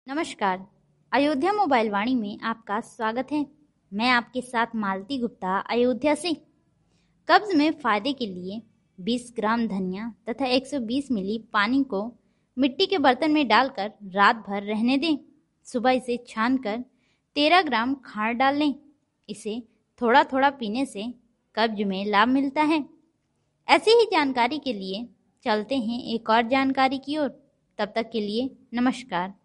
नमस्कार। अयोध्या मोबाइल वाणी में आपका स्वागत है। मैं आपके साथ मालती गुप्ता अयोध्या से। कब्ज में फायदे के लिए 20 ग्राम धनिया तथा 120 मिली पानी को मिट्टी के बर्तन में डालकर रात भर रहने दें। सुबह इसे छानकर 13 ग्राम खांड डाल लें। इसे थोड़ा थोड़ा पीने से कब्ज में लाभ मिलता है। ऐसी ही जानकारी के लिए चलते हैं एक और जानकारी की ओर। तब तक के लिए नमस्कार।